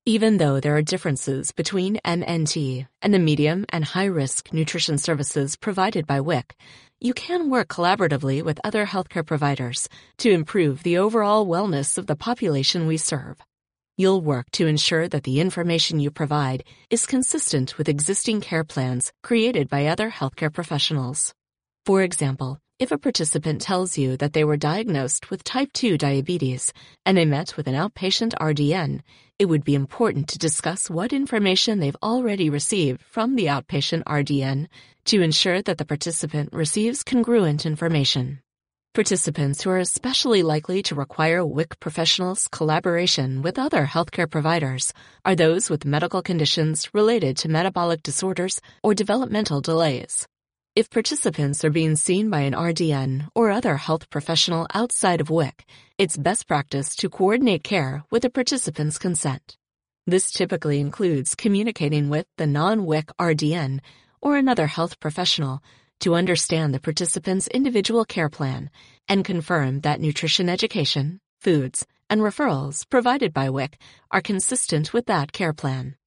Even though there are differences between MNT and the medium and high-risk nutrition services provided by WIC, you can work collaboratively with other healthcare providers to improve the overall wellness of the population we serve. You'll work to ensure that the information you provide is consistent with existing care plans created by other healthcare professionals. For example, if a participant tells you that they were diagnosed with type 2 diabetes and they met with an outpatient RDN, it would be important to discuss what information they've already received from the outpatient RDN to ensure that the participant receives congruent information. Participants who are especially likely to require WIC professionals' collaboration with other healthcare providers are those with medical conditions related to metabolic disorders or developmental delays. If participants are being seen by an RDN or other health professional outside of WIC, it's best practice to coordinate care with the participant's consent. This typically includes communicating with the non-WIC RDN or another health professional to understand the participant's individual care plan and confirm that nutrition education, foods, and referrals provided by WIC are consistent with that care plan.